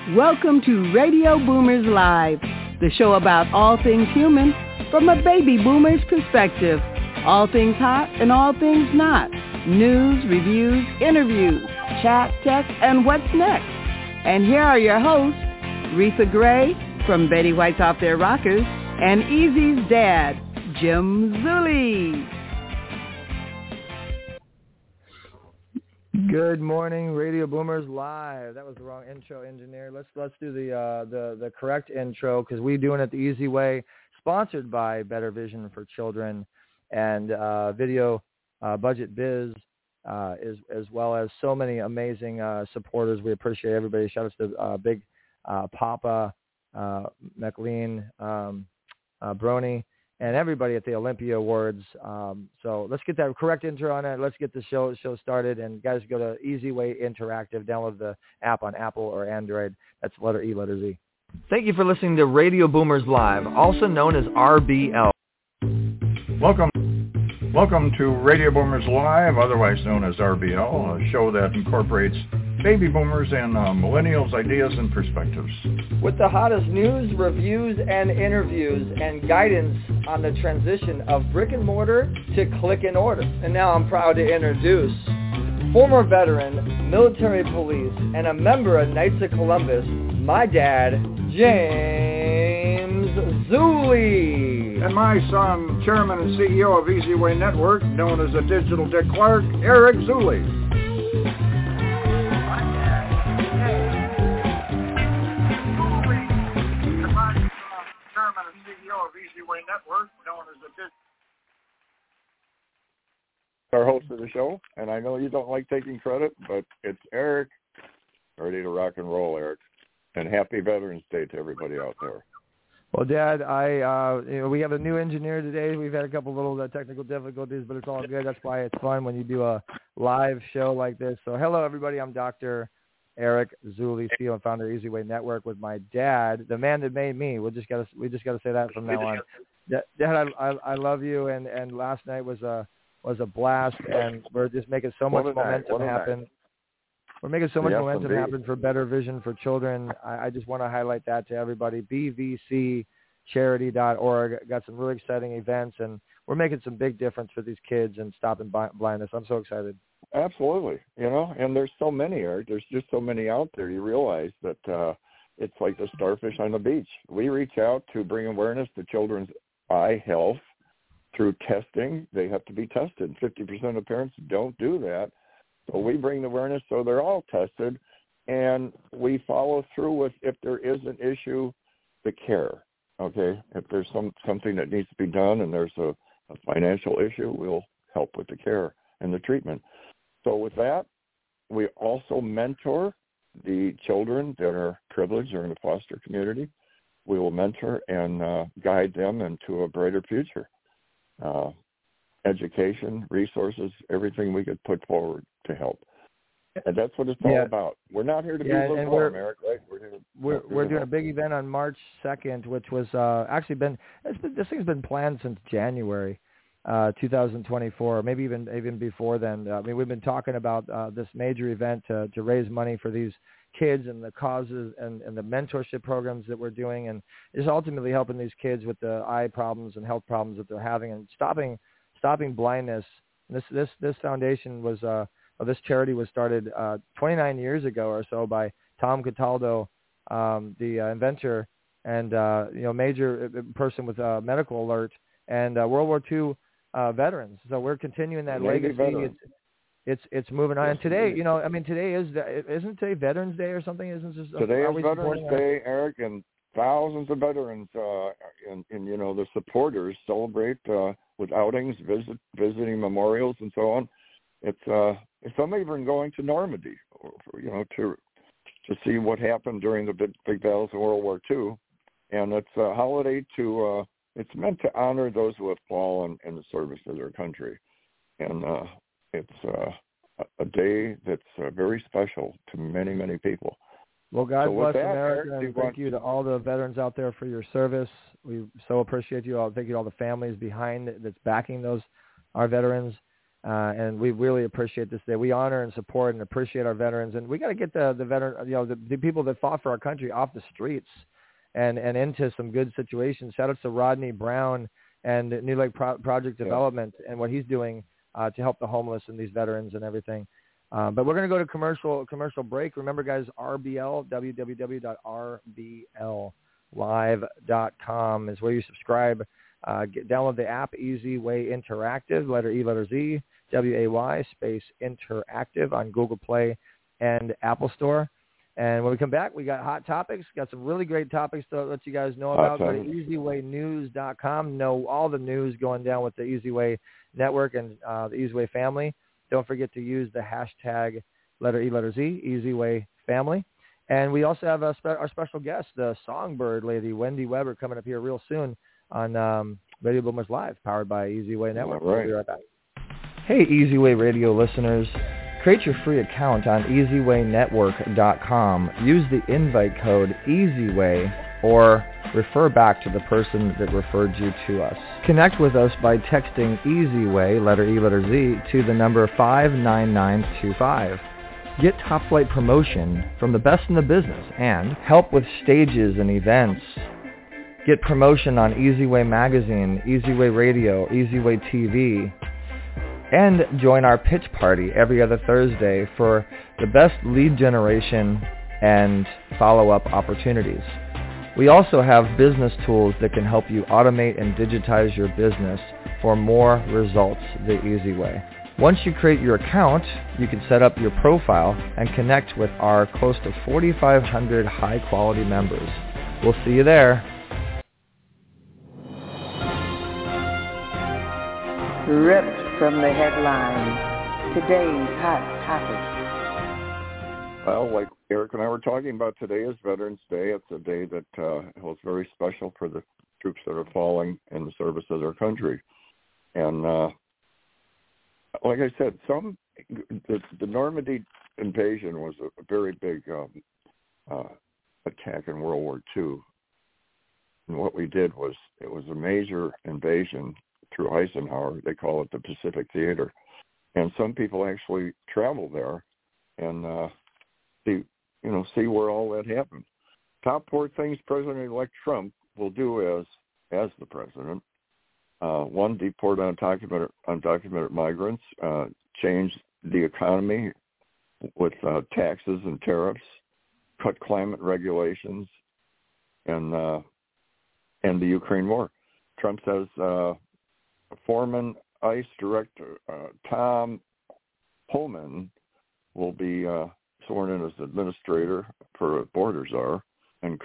Welcome to Radio Boomers Live, the show about all things human from a baby boomer's perspective. All things hot and all things not. News, reviews, interviews, chat, text, and what's next. And here are your hosts, Retha Gray from Betty White's Off Their Rockers and Easy's dad, Jim Zuley. Good morning, Radio Boomers Live. That was the wrong intro, engineer. Let's do the correct intro because we're doing it the easy way. Sponsored by Better Vision for Children and Video Budget Biz, as well as so many amazing supporters. We appreciate everybody. Shout out to Big Papa, McLean, Brony, and everybody at the Olympia Awards. So let's get that correct intro on it. Let's get the show started. And guys, go to Easy Way Interactive. Download the app on Apple or Android. That's letter E, letter Z. Thank you for listening to Radio Boomers Live, also known as RBL. Welcome to Radio Boomers Live, otherwise known as RBL, a show that incorporates baby boomers and millennials' ideas and perspectives. With the hottest news, reviews, and interviews, and guidance on the transition of brick and mortar to click and order. And now I'm proud to introduce former veteran, military police, and a member of Knights of Columbus, my dad, James Zuley. And my son, chairman and CEO of Easy Way Network, known as the Digital Dick Clark, Eric Zuley. Network, known as our host of the show, and I know you don't like taking credit, but it's Eric. Ready to rock and roll, Eric. And happy Veterans Day to everybody out there. Well, Dad, we have a new engineer today. We've had a couple little technical difficulties, but it's all good. That's why it's fun when you do a live show like this. So, hello, everybody. I'm Dr. Eric Zuley, CEO and founder of Easy Way Network, with my dad, the man that made me. We just got to say that from now on. Dad, I love you, and last night was a blast, and we're just making so much momentum happen. We're making so much momentum happen for Better Vision for Children. I just want to highlight that to everybody. BVCCharity.org got some really exciting events, and we're making some big difference for these kids and stopping blindness. I'm so excited. Absolutely. And there's so many, Eric. There's just so many out there. You realize that it's like the starfish on the beach. We reach out to bring awareness to children's eye health through testing. They have to be tested. 50% of parents don't do that. So we bring the awareness so they're all tested, and we follow through with, if there is an issue, the care, okay? If there's something that needs to be done and there's a financial issue, we'll help with the care and the treatment. So with that, we also mentor the children that are privileged or in the foster community. We will mentor and guide them into a brighter future. Education, resources, everything we could put forward to help. And that's what it's all about. We're not here to be lukewarm, Eric, right? We're doing a big event on March 2nd, which was this thing's been planned since January 2024, maybe even before then. We've been talking about this major event to raise money for these kids and the causes and the mentorship programs that we're doing, and is ultimately helping these kids with the eye problems and health problems that they're having and stopping blindness. This foundation was this charity was started 29 years ago or so by Tom Cataldo, the inventor and major person with medical alert and World War II veterans. So we're continuing that legacy. It's moving on. And today, today isn't today Veterans Day or something? Today is Veterans Day, Eric, and thousands of veterans and the supporters celebrate with outings, visiting memorials, and so on. Some even going to Normandy, to see what happened during the big battles of World War II. And it's a holiday it's meant to honor those who have fallen in the service of their country. And it's a day that's very special to many, many people. Well, God bless America, and thank you to all the veterans out there for your service. We so appreciate you all. Thank you to all the families behind that's backing our veterans. And we really appreciate this day. We honor and support and appreciate our veterans, and we got to get the veteran, the people that fought for our country off the streets and into some good situations. Shout out to Rodney Brown and New Lake Project Development and what he's doing to help the homeless and these veterans and everything. But we're going to go to commercial break. Remember, guys, RBL, www.rbllive.com is where you subscribe. Download the app, Easy Way Interactive, letter E, letter Z, WAY, space Interactive on Google Play and Apple Store. And when we come back, we got hot topics. Got some really great topics to let you guys know about. Go to EasyWayNews.com. Know all the news going down with the Easy Way Network and the Easy Way family. Don't forget to use the hashtag letter E, letter Z, Easy Way Family. And we also have our special guest, the Songbird lady, Wendy Weber, coming up here real soon on Radio Boomers Live, powered by Easy Way Network. All right. We'll be right back. Hey, Easy Way Radio listeners. Create your free account on EasyWayNetwork.com. Use the invite code EasyWay or refer back to the person that referred you to us. Connect with us by texting EasyWay, letter E, letter Z, to the number 59925. Get top flight promotion from the best in the business and help with stages and events. Get promotion on Easy Way Magazine, Easy Way Radio, Easy Way TV. And join our pitch party every other Thursday for the best lead generation and follow-up opportunities. We also have business tools that can help you automate and digitize your business for more results the easy way. Once you create your account, you can set up your profile and connect with our close to 4,500 high-quality members. We'll see you there. Ripped from the headlines, today's hot topic. Well, like Eric and I were talking about, today is Veterans Day. It's a day that was very special for the troops that are falling in the service of their country. And like I said, the Normandy invasion was a very big attack in World War II. And what we did was, it was a major invasion through Eisenhower. They call it the Pacific Theater. And some people actually travel there and see where all that happened. Top 4 things President-elect Trump will do as the president. 1, deport undocumented migrants, change the economy with taxes and tariffs, cut climate regulations, and the Ukraine war. Trump says former ICE Director Tom Homan will be sworn in as administrator for Border Czar, and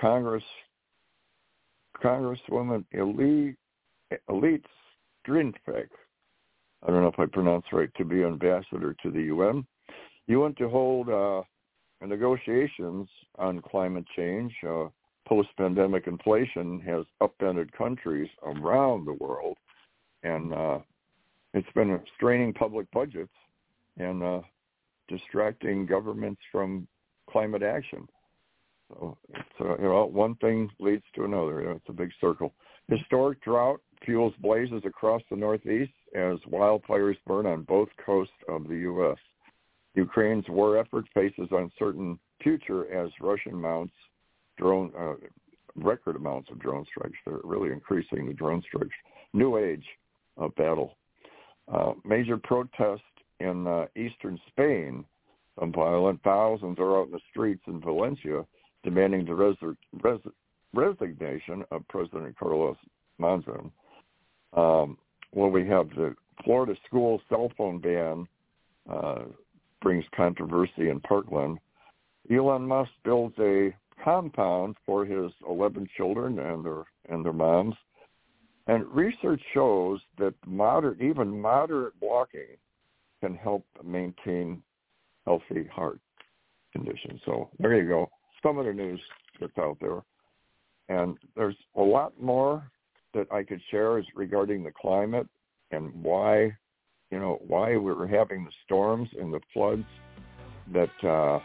Congresswoman Elise Strinfek, I don't know if I pronounced right, to be ambassador to the UN. UN to hold negotiations on climate change. Post-pandemic inflation has upended countries around the world, and it's been straining public budgets and distracting governments from climate action. So it's one thing leads to another. It's a big circle. Historic drought fuels blazes across the Northeast as wildfires burn on both coasts of the U.S. Ukraine's war effort faces uncertain future as Russian mounts record amounts of drone strikes. They're really increasing the drone strikes. New age of battle. Major protest in eastern Spain. Some violent. Thousands are out in the streets in Valencia demanding the resignation of President Carlos Monzon. We have the Florida school cell phone ban brings controversy in Parkland. Elon Musk builds a compound for his 11 children and their moms. And research shows that even moderate walking can help maintain healthy heart conditions. So there you go. Some of the news that's out there. And there's a lot more that I could share regarding the climate and why we're having the storms and the floods that are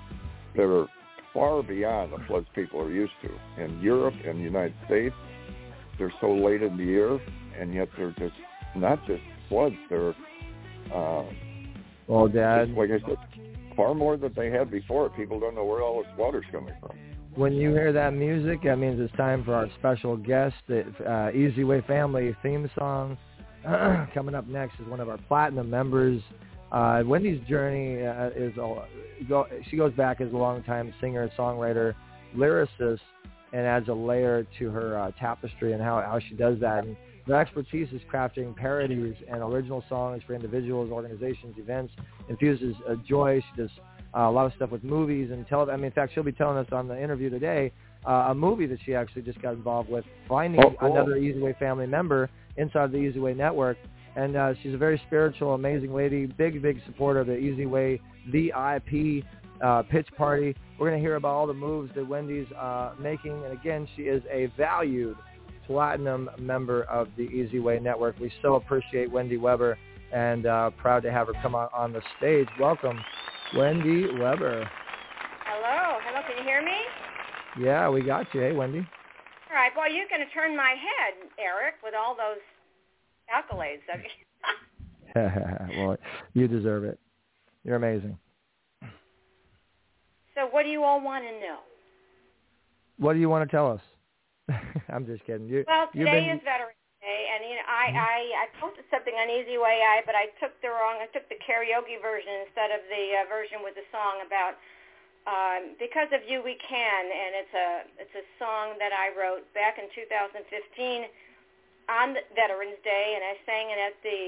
far beyond the floods people are used to. In Europe and the United States, they're so late in the year, and yet they're just not just floods. They're Well, Dad, just like I said, far more than they had before. People don't know where all this water's coming from. when you hear that music, that means it's time for our special guest, the Easy Way Family theme song. Coming up next is one of our platinum members. Wendy's journey she goes back as a longtime singer, songwriter, lyricist, and adds a layer to her tapestry and how she does that. And her expertise is crafting parodies and original songs for individuals, organizations, events, infuses joy. She does a lot of stuff with movies and in fact, she'll be telling us on the interview today a movie that she actually just got involved with, finding another Easy Way family member inside the Easy Way network. And she's a very spiritual, amazing lady, big supporter of the Easy Way VIP pitch party. We're going to hear about all the moves that Wendy's making. And again, she is a valued platinum member of the Easy Way network. We so appreciate Wendy Weber and proud to have her come on the stage. Welcome, Wendy Weber. Hello, can you hear me? Yeah, we got you. Hey, Wendy. All right, well, you're going to turn my head, Eric, with all those accolades. Well, you deserve it. You're amazing. So what do you all want to know? What do you want to tell us? I'm just kidding. Today is Veterans Day, and I posted something on Easy Way but I took the karaoke version instead of the version with the song about Because of You We Can, and it's a song that I wrote back in 2015 on Veterans Day, and I sang it at the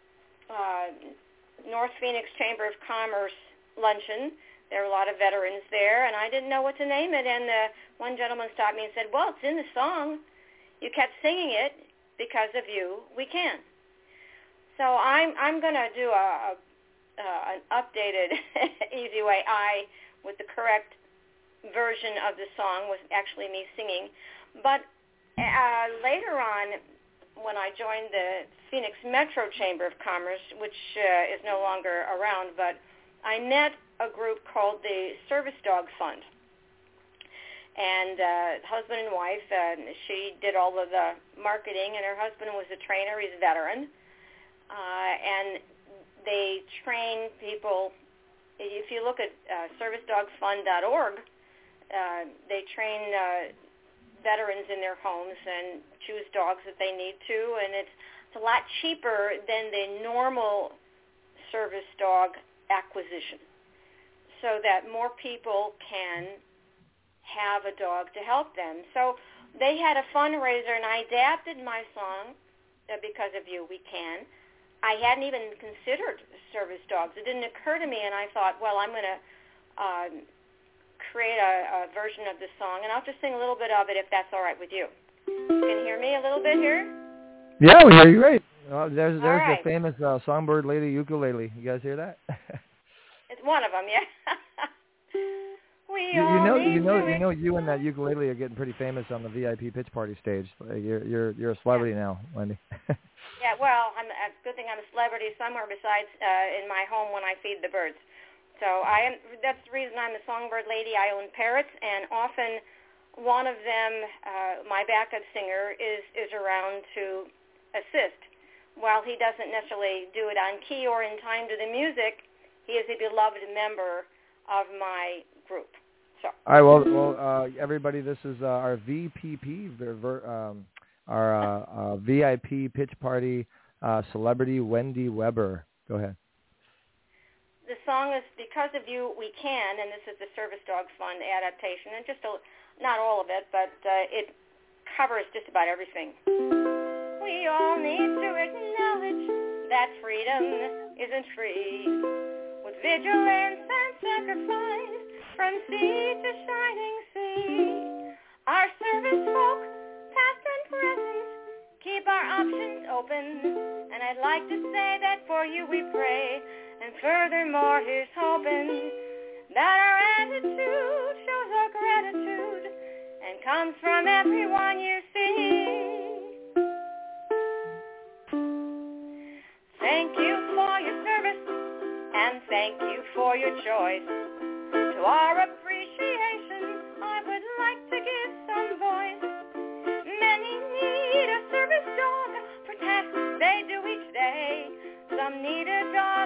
North Phoenix Chamber of Commerce luncheon. There were a lot of veterans there, and I didn't know what to name it, and one gentleman stopped me and said, well, it's in the song. You kept singing it. Because of You We Can. So I'm going to do an updated Easy Way with the correct version of the song, with actually me singing. But later on, when I joined the Phoenix Metro Chamber of Commerce, which is no longer around, but I met a group called the Service Dog Fund. And husband and wife, she did all of the marketing, and her husband was a trainer. He's a veteran. And they train people. If you look at servicedogfund.org, they train veterans in their homes and choose dogs that they need to, and it's a lot cheaper than the normal service dog acquisition, so that more people can have a dog to help them. So they had a fundraiser, and I adapted my song, Because of You We Can. I hadn't even considered service dogs. It didn't occur to me, and I thought, well, I'm going to create a version of the song, and I'll just sing a little bit of it if that's all right with you. You can hear me a little bit here? Yeah, we hear you great. There's right. The famous songbird lady ukulele. You guys hear that? It's one of them, yeah. You and that ukulele are getting pretty famous on the VIP pitch party stage. You're a celebrity now, Wendy. Yeah, well, good thing I'm a celebrity somewhere besides in my home when I feed the birds. So that's the reason I'm a songbird lady. I own parrots, and often one of them, my backup singer, is around to assist. While he doesn't necessarily do it on key or in time to the music, he is a beloved member of my group. So. All right, well, everybody, this is our VPP, our VIP pitch party celebrity, Wendy Weber. Go ahead. The song is Because of You We Can, and this is the Service Dog Fund adaptation, and not all of it, but it covers just about everything. We all need to acknowledge that freedom isn't free. With vigilance and sacrifice, from sea to shining sea, our service folk, past and present, keep our options open. And I'd like to say that for you we pray, and furthermore here's hoping that our attitude shows our gratitude and comes from everyone you see. Thank you for your service, and thank you for your choice. To our appreciation, I would like to give some voice. Many need a service dog for tasks they do each day. Some need a dog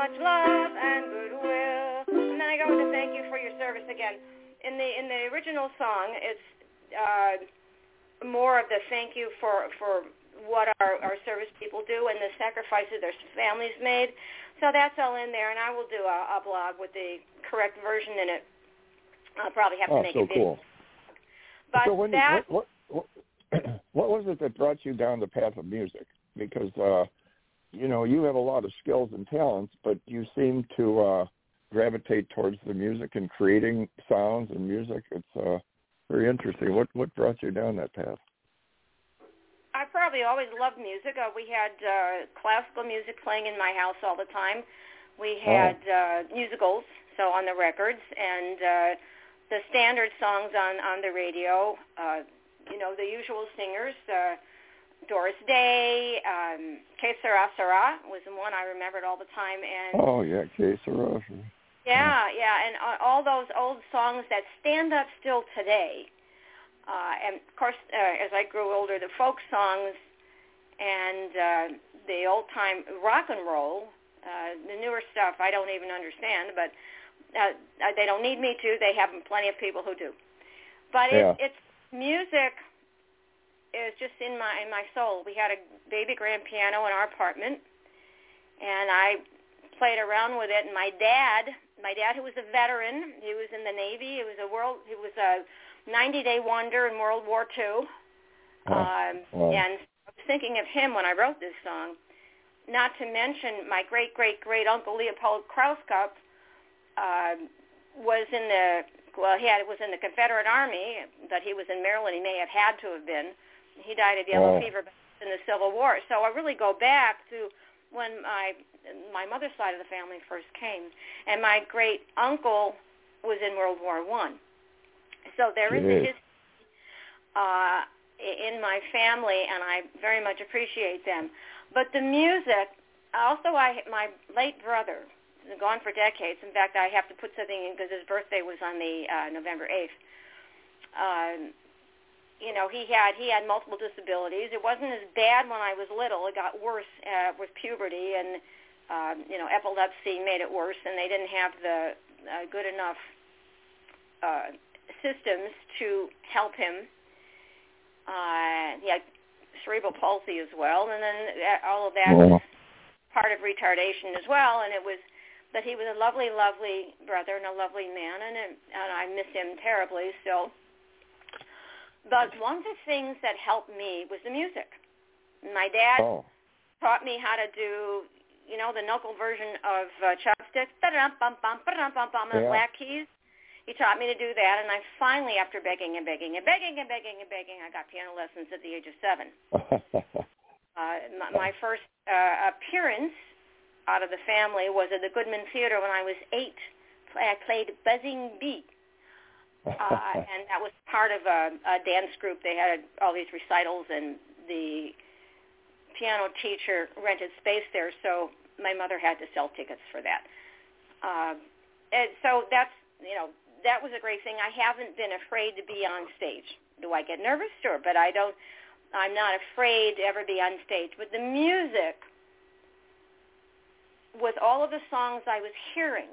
much love and goodwill. And then I go to thank you for your service again. In the original song, it's more of the thank you for what our service people do and the sacrifices their families made. So that's all in there, and I will do a blog with the correct version in it. I'll probably have to make it cool. But so what was it that brought you down the path of music? Because, you have a lot of skills and talents, but you seem to gravitate towards the music and creating sounds and music. It's very interesting. What brought you down that path? I probably always loved music. We had classical music playing in my house all the time. We had musicals, so on the records, and the standard songs on the radio. The usual singers. Doris Day, Que Sera Sera was the one I remembered all the time. And Que Sera. Yeah, and all those old songs that stand up still today. And, of course, as I grew older, the folk songs and the old-time rock and roll, the newer stuff I don't even understand, but they don't need me to. They have plenty of people who do. But it's music is just in my soul. We had a baby grand piano in our apartment, and I played around with it. And my dad who was a veteran, he was in the Navy. He was a 90-day wonder in World War II. And I was thinking of him when I wrote this song. Not to mention my great uncle Leopold Krauskopf was in the Confederate Army, but he was in Maryland. He may have had to have been. He died of yellow fever in the Civil War. So I really go back to when my mother's side of the family first came, and my great uncle was in World War I. So there is a history in my family, and I very much appreciate them. But the music, also my late brother, he's gone for decades. In fact, I have to put something in because his birthday was on the November 8th. He had multiple disabilities. It wasn't as bad when I was little. It got worse with puberty, and epilepsy made it worse, and they didn't have the good enough systems to help him. He had cerebral palsy as well, and then all of that was part of retardation as well. But he was a lovely, lovely brother and a lovely man, and I miss him terribly still. But one of the things that helped me was the music. My dad taught me how to do, the knuckle version of chopsticks, ba-dum-bum-bum, ba-dum-bum-bum, and black keys. He taught me to do that, and I finally, after begging, I got piano lessons at the age of 7. My first appearance out of the family was at the Goodman Theater when I was 8. I played Buzzing Bee. And that was part of a dance group. They had all these recitals, and the piano teacher rented space there, so my mother had to sell tickets for that. And so that was a great thing. I haven't been afraid to be on stage. Do I get nervous? Sure, but I'm not afraid to ever be on stage. But the music, with all of the songs I was hearing,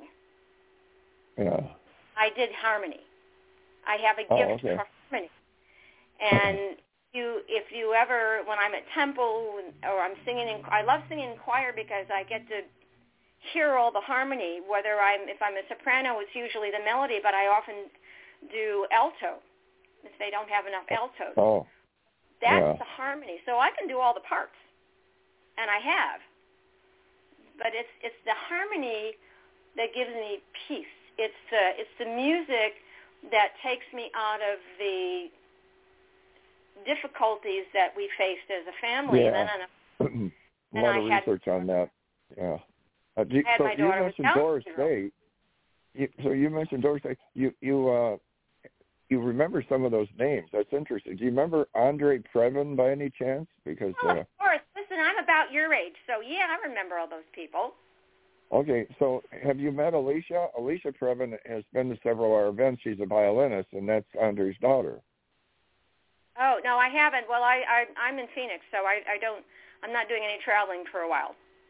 I did harmony. I have a gift for harmony. And if you ever, when I'm at temple or I'm singing, I love singing in choir because I get to hear all the harmony. If I'm a soprano, it's usually the melody, but I often do alto if they don't have enough altos. That's the harmony. So I can do all the parts, and I have. But it's the harmony that gives me peace. It's the music that takes me out of the difficulties that we faced as a family. Yeah. And then a lot of research on that. Yeah. You mentioned Doris Day. You mentioned Doris Day. You remember some of those names. That's interesting. Do you remember Andre Previn by any chance? Because of course. Listen, I'm about your age, so yeah, I remember all those people. Okay, so have you met Alicia? Alicia Previn has been to several of our events. She's a violinist, and that's Andre's daughter. Oh no, I haven't. Well, I'm in Phoenix, so I'm not doing any traveling for a while.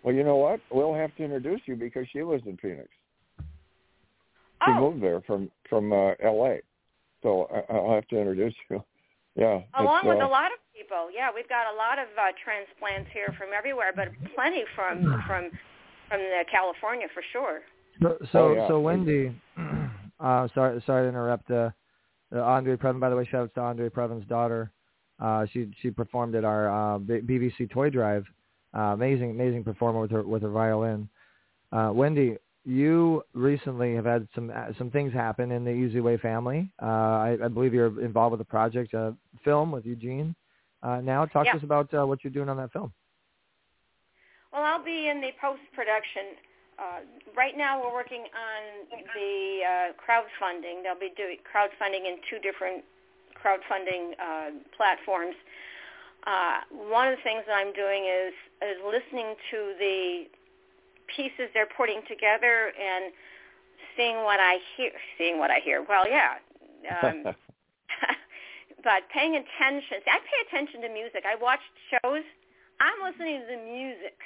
Well, you know what? We'll have to introduce you because she lives in Phoenix. She moved there from L.A. So I'll have to introduce you. Yeah. Along with a lot of people. Yeah, we've got a lot of transplants here from everywhere, but plenty from California for sure. So Wendy, sorry to interrupt. Andre Previn, by the way, shout out to Andre Previn's daughter. She performed at our BBC Toy Drive. Amazing performer with her violin. Wendy, you recently have had some things happen in the Easy Way family. I believe you're involved with a project, a film with Eugene. Now, talk to us about what you're doing on that film. Well, I'll be in the post-production. Right now, we're working on the crowdfunding. They'll be doing crowdfunding in 2 different crowdfunding platforms. One of the things that I'm doing is listening to the pieces they're putting together and seeing what I hear. Well, yeah. But paying attention. See, I pay attention to music. I watch shows. I'm listening to the music.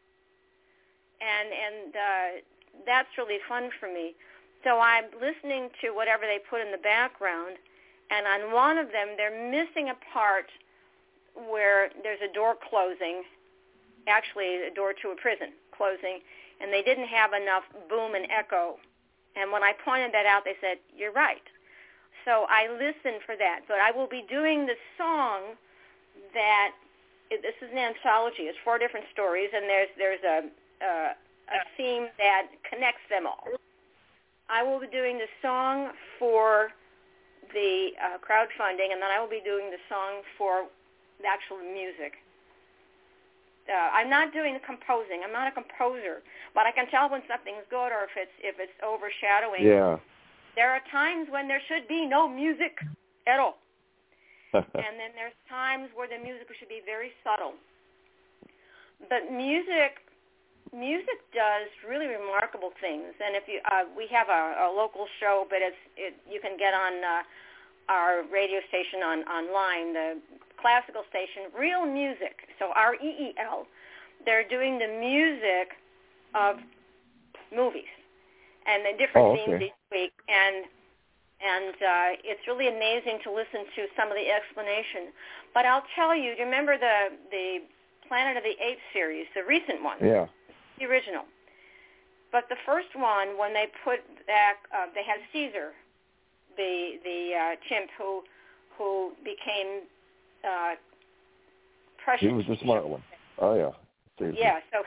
And that's really fun for me. So I'm listening to whatever they put in the background, and on one of them, they're missing a part where there's a door closing, actually a door to a prison closing, and they didn't have enough boom and echo. And when I pointed that out, they said, "You're right." So I listened for that. But I will be doing the song that, this is an anthology. It's 4 different stories, and there's a theme that connects them all. I will be doing the song for the crowdfunding, and then I will be doing the song for the actual music. I'm not doing the composing. I'm not a composer, but I can tell when something's good or if it's overshadowing. Yeah. There are times when there should be no music at all, and then there's times where the music should be very subtle. But music does really remarkable things, and if you we have a local show, but you can get on our radio station online, the classical station, Real Music, so REEL. They're doing the music of movies and the different themes each week, and it's really amazing to listen to some of the explanation. But I'll tell you, do you remember the Planet of the Apes series, the recent one? Yeah. The original. But the first one, when they put back, they had Caesar, the chimp who became Prussian. He was the smart one. Oh yeah. Caesar. Yeah. So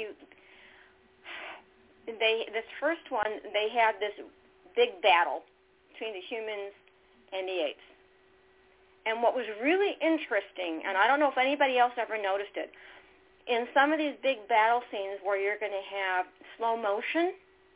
this first one, they had this big battle between the humans and the apes. And what was really interesting, and I don't know if anybody else ever noticed it, in some of these big battle scenes where you're going to have slow motion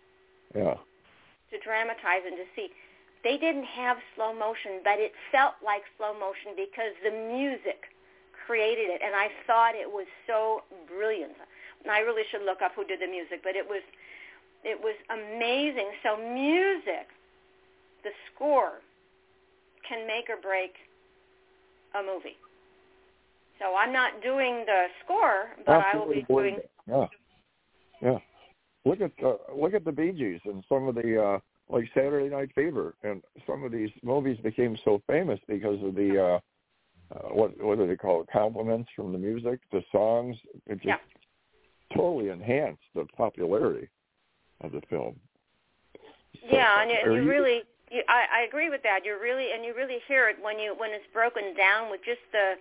to dramatize and to see, they didn't have slow motion, but it felt like slow motion because the music created it, and I thought it was so brilliant. And I really should look up who did the music, but it was amazing. So music, the score, can make or break a movie. So I'm not doing the score, but I will be doing. Yeah. Look at the Bee Gees and some of the like Saturday Night Fever, and some of these movies became so famous because of the what do they call it? Compliments from the music, the songs. It just totally enhanced the popularity of the film. So, and you really. I agree with that. You really hear it when it's broken down with just the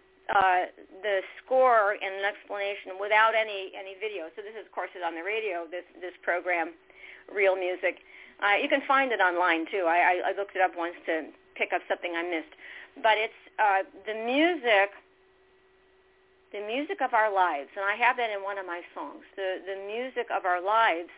score and an explanation without any video. So this is, of course, is on the radio. This program, Real Music. You can find it online too. I looked it up once to pick up something I missed. But it's the music of our lives, and I have that in one of my songs. The music of our lives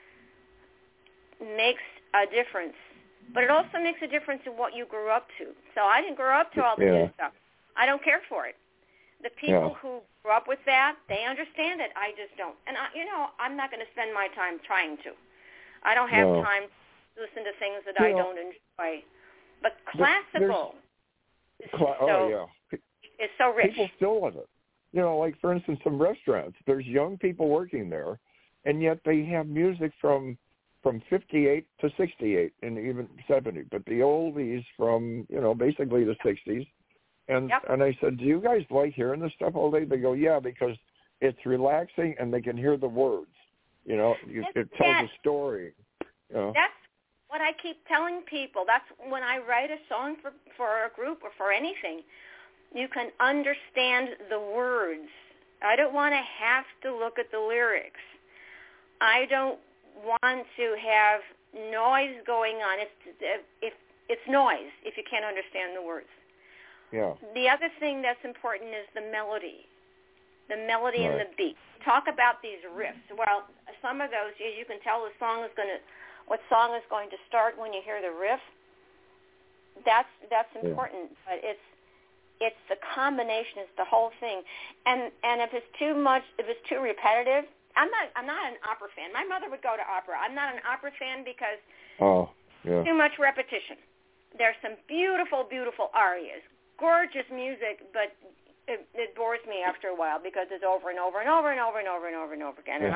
makes a difference. But it also makes a difference in what you grew up to. So I didn't grow up to all the new stuff. I don't care for it. The people who grew up with that, they understand it. I just don't. And, I'm not going to spend my time trying to. I don't have time to listen to things that I don't enjoy. But classical is so rich. People still love it. like for instance, some restaurants, there's young people working there, and yet they have music from 58 to 68 and even 70, but the oldies from, basically the 60s. And and I said, do you guys like hearing this stuff all day? They go, yeah, because it's relaxing and they can hear the words. It tells a story. That's what I keep telling people. That's when I write a song for a group or for anything. You can understand the words. I don't want to have to look at the lyrics. I don't want to have noise going on. It's noise if you can't understand the words. Yeah. The other thing that's important is the melody and the beat. Talk about these riffs. Well, some of those, you can tell what song is going to start when you hear the riff. That's important, but it's the combination, it's the whole thing. And if it's too repetitive, I'm not an opera fan. My mother would go to opera. I'm not an opera fan because too much repetition. There's some beautiful, beautiful arias, gorgeous music, but it bores me after a while because it's over and over and over and over and over and over and over again. And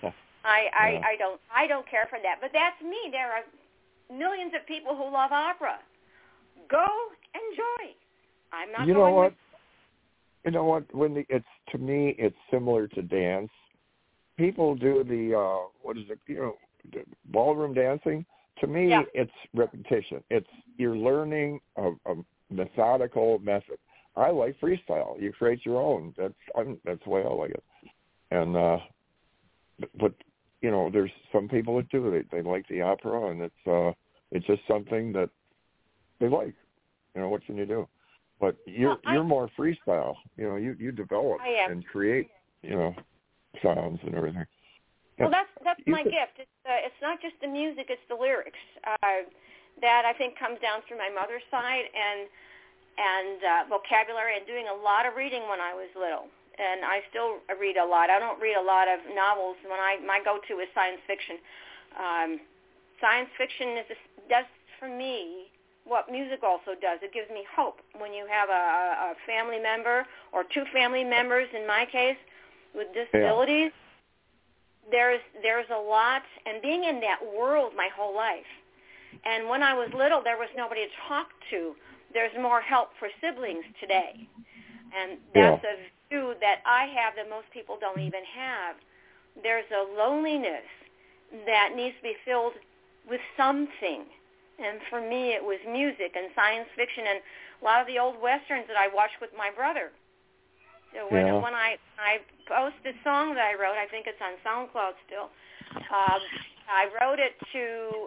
I don't care for that. But that's me. There are millions of people who love opera. Go enjoy. I'm not. You know what? To me, it's similar to dance. People do the the ballroom dancing. To me, it's repetition. You're learning a methodical method. I like freestyle. You create your own. That's the way I like it. And but there's some people that do it. They like the opera, and it's just something that they like. What can you do? But you're more freestyle. You develop and create. Sounds and everything. Well, that's my gift. It's not just the music; it's the lyrics. That I think comes down through my mother's side and vocabulary, and doing a lot of reading when I was little. And I still read a lot. I don't read a lot of novels. My go-to is science fiction. Science fiction does for me what music also does. It gives me hope when you have a family member or two family members, in my case, with disabilities. There's a lot, and being in that world my whole life. And when I was little, there was nobody to talk to. There's more help for siblings today. And that's a view that I have that most people don't even have. There's a loneliness that needs to be filled with something. And for me, it was music and science fiction and a lot of the old Westerns that I watched with my brother. So when I post the song that I wrote, I think it's on SoundCloud still, I wrote it to,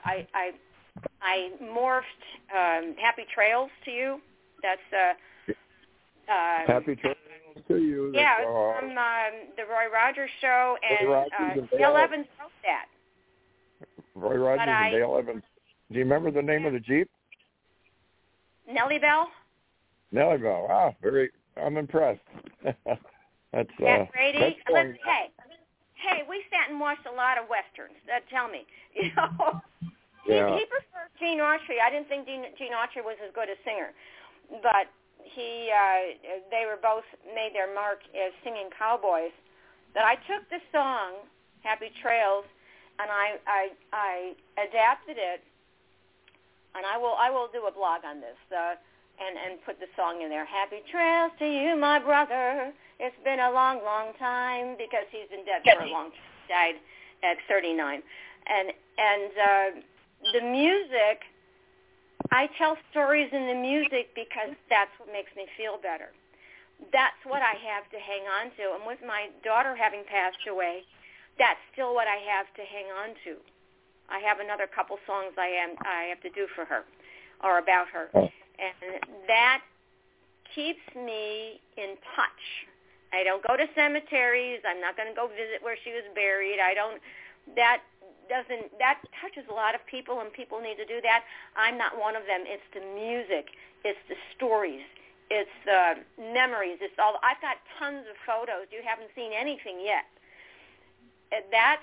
I morphed Happy Trails to You. That's Happy Trails to You. Yeah, it's from the Roy Rogers Show, and Dale Evans wrote that. Roy Rogers and Dale Evans. Do you remember the name of the Jeep? Nellie Bell. Nellie Bell. Wow, I'm impressed. That's Brady. Hey, we sat and watched a lot of Westerns. Tell me, He preferred Gene Autry. I didn't think Gene Autry was as good a singer, but they were both made their mark as singing cowboys. That I took the song Happy Trails and I adapted it, and I will do a blog on this. And put the song in there. Happy trails to you, my brother. It's been a long, long time, because he's been dead for a long time. Died at 39. And the music, I tell stories in the music because that's what makes me feel better. That's what I have to hang on to. And with my daughter having passed away, that's still what I have to hang on to. I have another couple songs I have to do for her or about her. And that keeps me in touch. I don't go to cemeteries. I'm not going to go visit where she was buried. That touches a lot of people, and people need to do that. I'm not one of them. It's the music. It's the stories. It's the memories. It's all. I've got tons of photos. You haven't seen anything yet. That's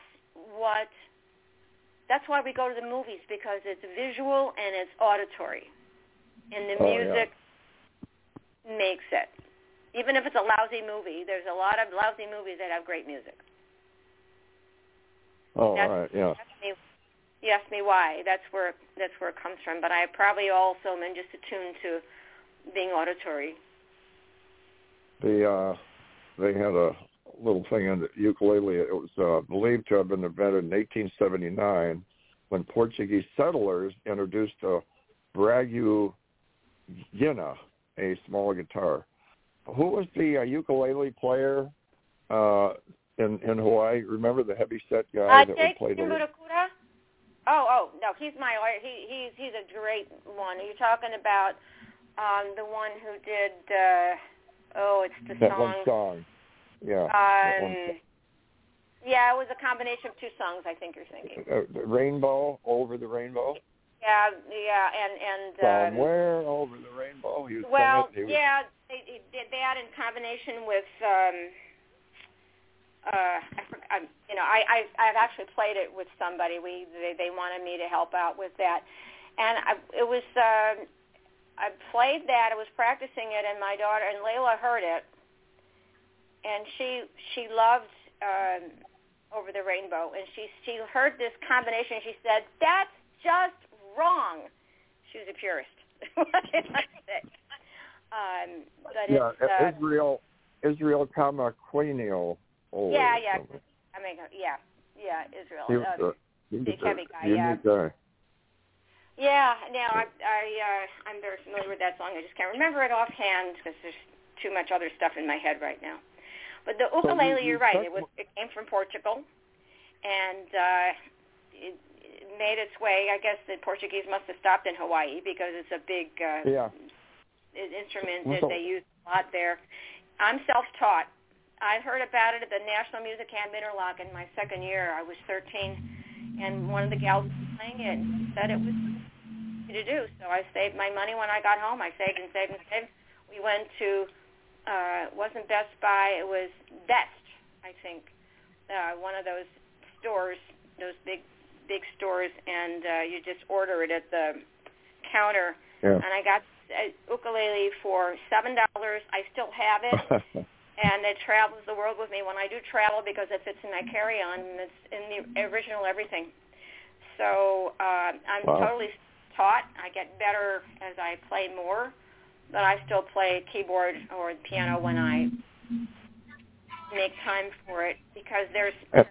why we go to the movies, because it's visual and it's auditory. And the music makes it. Even if it's a lousy movie, there's a lot of lousy movies that have great music. Oh, all right, yeah. You asked me why. That's where it comes from. But I probably also am just attuned to being auditory. They had a little thing on the ukulele. It was believed to have been invented in 1879 when Portuguese settlers introduced a braguinha, a small guitar. Who was the ukulele player in Hawaii? Remember the heavy set guy that would play the... Murakura? Oh, no, he's he's a great one. Are you talking about the one who did? It's the that song. One song. Yeah. Yeah, it was a combination of two songs. I think you're thinking. The Rainbow, Over the Rainbow. Yeah, and Somewhere Over the Rainbow. He did that in combination with. I've actually played it with somebody. They wanted me to help out with that, and I played that. I was practicing it, and my daughter and Layla heard it, and she loved Over the Rainbow, and she heard this combination. She said, "That's just wrong." She was a purist. What did I say? But it's Israel Kamaquinio. Israel. Big heavy guy. Unique guy. Yeah. Now I'm very familiar with that song. I just can't remember it offhand because there's too much other stuff in my head right now. But the ukulele, you're right. It came from Portugal, and it made its way. I guess the Portuguese must have stopped in Hawaii because it's a big instrument that they use a lot there. I'm self-taught. I heard about it at the National Music Camp Interlochen in my second year. I was 13, and one of the gals was playing it and said it was easy to do. So I saved my money when I got home. I saved and saved and saved. We went to, it wasn't Best Buy, it was Best, I think, one of those stores, those big stores, and you just order it at the counter. Yeah. And I got a ukulele for $7. I still have it. And it travels the world with me when I do travel because it fits in my carry-on and it's in the original everything. So I'm totally taught. I get better as I play more, but I still play keyboard or piano when I make time for it because there's a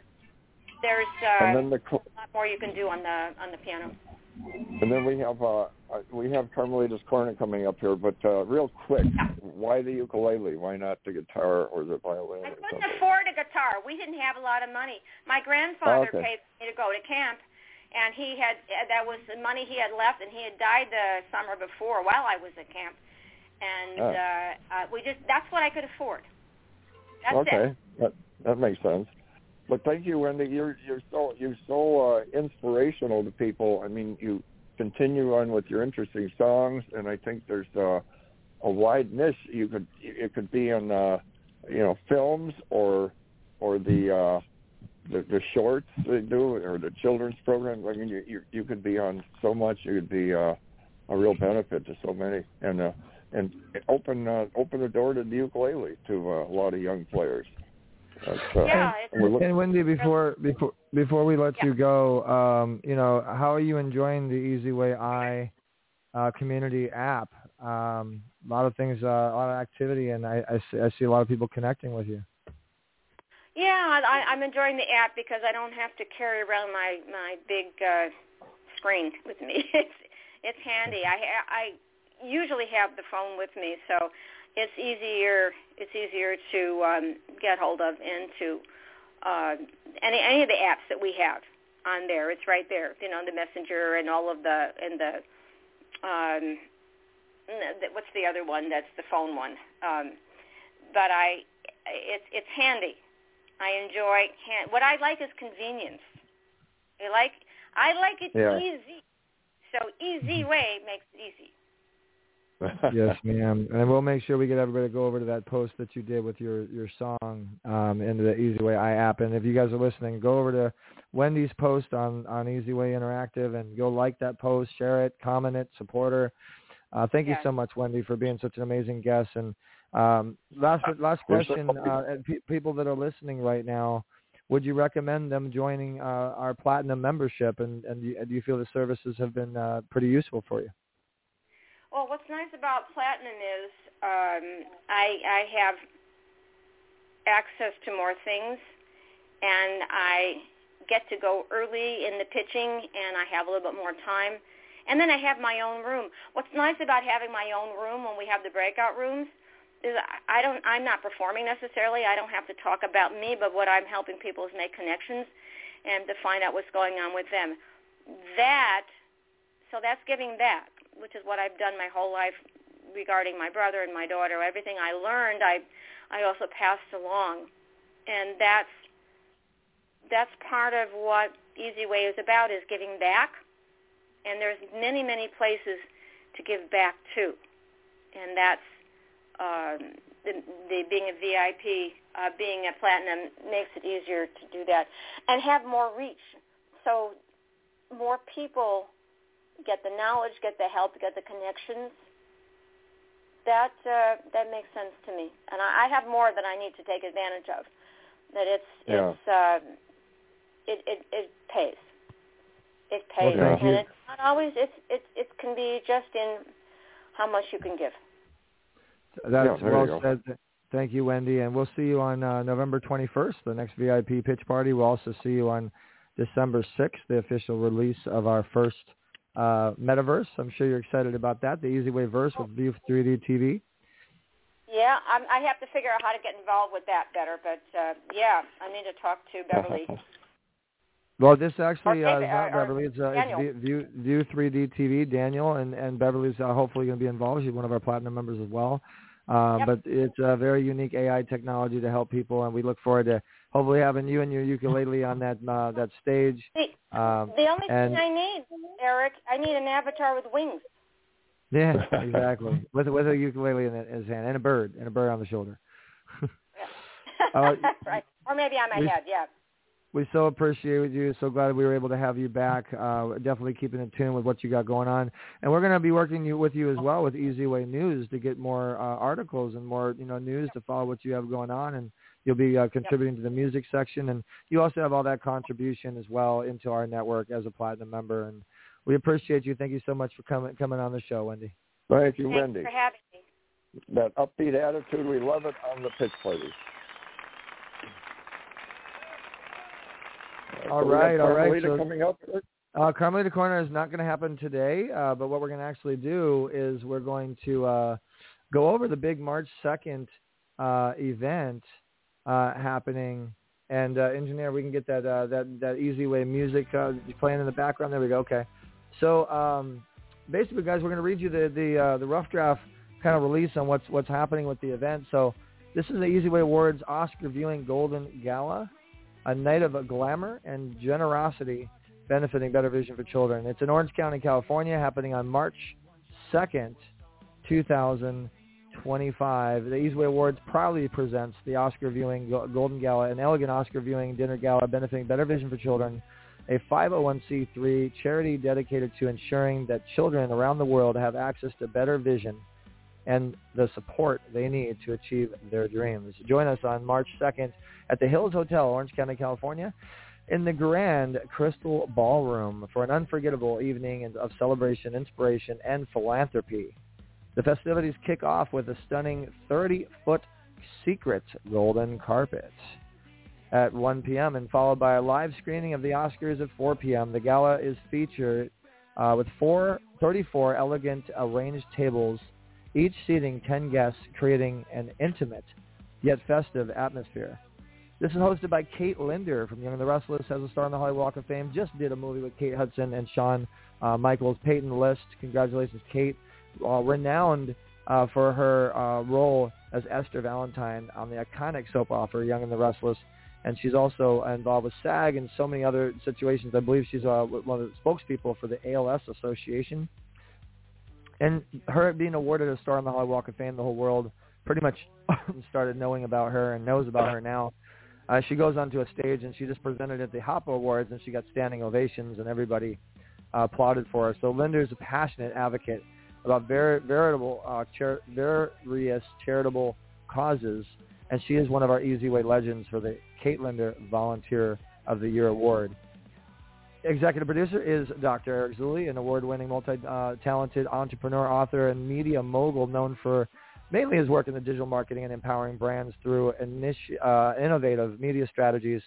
lot more you can do on the piano. And then we have Carmelita's Corner coming up here, but real quick, why the ukulele? Why not the guitar or the violin? I couldn't afford a guitar. We didn't have a lot of money. My grandfather paid me to go to camp, and that was the money he had left, and he had died the summer before while I was at camp, and that's what I could afford. That's it. That makes sense. But thank you, Wendy. You're so inspirational to people. I mean, you continue on with your interesting songs, and I think there's a wide niche. It could be on films or the shorts they do or the children's program. I mean, you could be on so much. You could be a real benefit to so many, and open the door to the ukulele to a lot of young players. And Wendy, before we let you go, how are you enjoying the Easy Way I community app? A lot of things, a lot of activity, and I see a lot of people connecting with you. Yeah, I'm enjoying the app because I don't have to carry around my big screen with me. It's handy. I usually have the phone with me, so it's easier to get hold of and to any of the apps that we have on there. It's right there, the Messenger and all of what's the other one? That's the phone one. But it's handy. I enjoy what I like is convenience. I like it easy. So Easy Way makes it easy. Yes, ma'am. And we'll make sure we get everybody to go over to that post that you did with your song into the Easy Way I app. And if you guys are listening, go over to Wendy's post on Easy Way Interactive and go like that post, share it, comment it, support her. Thank you so much, Wendy, for being such an amazing guest. And Last question. People that are listening right now, would you recommend them joining our Platinum membership? And do you feel the services have been pretty useful for you? Well, what's nice about Platinum is I have access to more things, and I get to go early in the pitching, and I have a little bit more time. And then I have my own room. What's nice about having my own room when we have the breakout rooms is I'm not performing necessarily. I don't have to talk about me, but what I'm helping people is make connections and to find out what's going on with them. So that's giving back, which is what I've done my whole life regarding my brother and my daughter. Everything I learned, I also passed along. And that's part of what Easy Way is about, is giving back. And there's many, many places to give back to. And that's the being a VIP, being a Platinum makes it easier to do that and have more reach. So more people get the knowledge, get the help, get the connections. That makes sense to me. And I have more that I need to take advantage of. That it pays. It pays, and it's not always. It can be just in how much you can give. That's well said. Thank you, Wendy, and we'll see you on November 21st, the next VIP pitch party. We'll also see you on December 6th, the official release of our first metaverse. I'm sure you're excited about that, the Easy Way verse with View 3D TV. Yeah, I have to figure out how to get involved with that better, but I need to talk to Beverly. Well, this actually is not Beverly. It's View 3D TV, Daniel, and Beverly's hopefully going to be involved. She's one of our Platinum members as well. But it's a very unique AI technology to help people, and we look forward to hopefully having you and your ukulele on that stage. The only thing I need, Eric, I need an avatar with wings. Yeah, exactly. with a ukulele in his hand and a bird on the shoulder. Right, or maybe on my head. Yeah. We so appreciate you. So glad we were able to have you back. Definitely keeping in tune with what you got going on. And we're going to be working with you as well with Easy Way News to get more articles and more news to follow what you have going on. And you'll be contributing to the music section. And you also have all that contribution as well into our network as a Platinum member. And we appreciate you. Thank you so much for coming on the show, Wendy. Thank you, Wendy. Thanks for having me. That upbeat attitude, we love it on the pitch party. All right. So, coming up. Carmelita Corner is not going to happen today, but what we're going to actually do is we're going to go over the big March 2nd event happening. And engineer, we can get that Easy Way music playing in the background. There we go. Okay. So basically, guys, we're going to read you the rough draft kind of release on what's happening with the event. So this is the Easy Way Awards Oscar Viewing Golden Gala, a night of glamour and generosity benefiting Better Vision for Children. It's in Orange County, California, happening on March 2nd, 2025. The Easy Way Awards proudly presents the Oscar Viewing Golden Gala, an elegant Oscar Viewing dinner gala benefiting Better Vision for Children, a 501c3 charity dedicated to ensuring that children around the world have access to better vision and the support they need to achieve their dreams. Join us on March 2nd at the Hills Hotel, Orange County, California, in the Grand Crystal Ballroom for an unforgettable evening of celebration, inspiration, and philanthropy. The festivities kick off with a stunning 30-foot secret golden carpet at 1 p.m. and followed by a live screening of the Oscars at 4 p.m. The gala is featured with 34 elegant arranged tables, each seating 10 guests, creating an intimate yet festive atmosphere. This is hosted by Kate Linder from Young and the Restless, has a star on the Hollywood Walk of Fame, just did a movie with Kate Hudson and Shawn Michaels. Peyton List, congratulations, Kate. Renowned for her role as Esther Valentine on the iconic soap opera Young and the Restless. And she's also involved with SAG and so many other situations. I believe she's one of the spokespeople for the ALS Association. And her being awarded a star on the Hollywood Walk of Fame, the whole world pretty much started knowing about her and knows about her now. She goes onto a stage and she just presented at the HOPA Awards and she got standing ovations and everybody applauded for her. So Linda's a passionate advocate about various charitable causes, and she is one of our Easy Way legends for the Kate Linder Volunteer of the Year Award. Executive producer is Dr. Eric Zulli, an award-winning, multi-talented entrepreneur, author, and media mogul known for mainly his work in the digital marketing and empowering brands through innovative media strategies.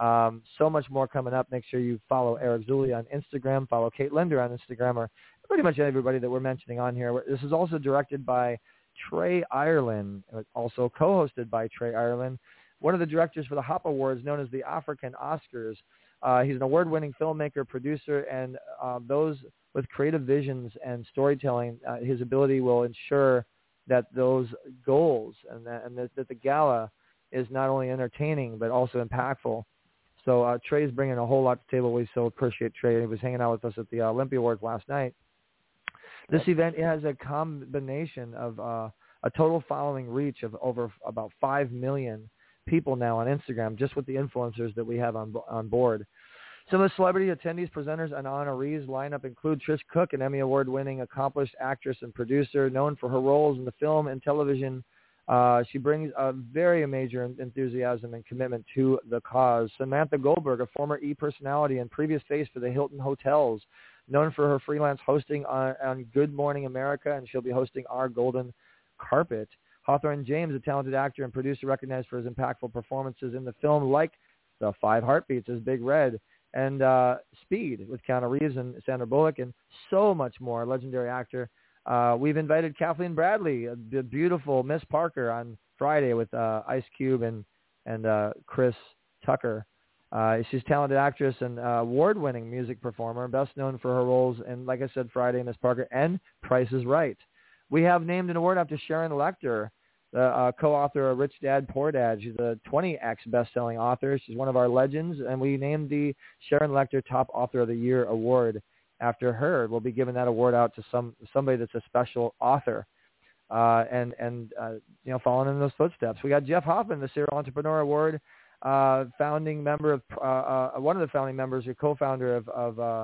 So much more coming up. Make sure you follow Eric Zulli on Instagram, follow Kate Linder on Instagram, or pretty much everybody that we're mentioning on here. This is also directed by Trey Ireland, also co-hosted by Trey Ireland, one of the directors for the Hop Awards known as the African Oscars. He's an award-winning filmmaker, producer, and those with creative visions and storytelling, his ability will ensure that those goals and that the gala is not only entertaining but also impactful. So Trey's bringing a whole lot to the table. We so appreciate Trey. He was hanging out with us at the Olympia Awards last night. This event has a combination of a total following reach of over about 5 million people now on Instagram, just with the influencers that we have on board. Some of the celebrity attendees, presenters, and honorees lineup include Trish Cook, an Emmy Award-winning accomplished actress and producer known for her roles in the film and television. She brings a very major enthusiasm and commitment to the cause. Samantha Goldberg, a former E! Personality and previous face for the Hilton Hotels, known for her freelance hosting on Good Morning America, and she'll be hosting Our Golden Carpet. Hawthorne James, a talented actor and producer recognized for his impactful performances in the film like The Five Heartbeats as Big Red and Speed with Keanu Reeves and Sandra Bullock, and so much more. Legendary actor. We've invited Kathleen Bradley, the beautiful Miss Parker, on Friday with Ice Cube and Chris Tucker. She's a talented actress and award-winning music performer, best known for her roles in, like I said, Friday, Miss Parker, and Price is Right. We have named an award after Sharon Lechter, the co-author of Rich Dad, Poor Dad. She's a 20X best-selling author. She's one of our legends, and we named the Sharon Lechter Top Author of the Year Award after her. We'll be giving that award out to somebody that's a special author, and following in those footsteps. We got Jeff Hoffman, the Serial Entrepreneur Award, founding member of one of the founding members, or co-founder of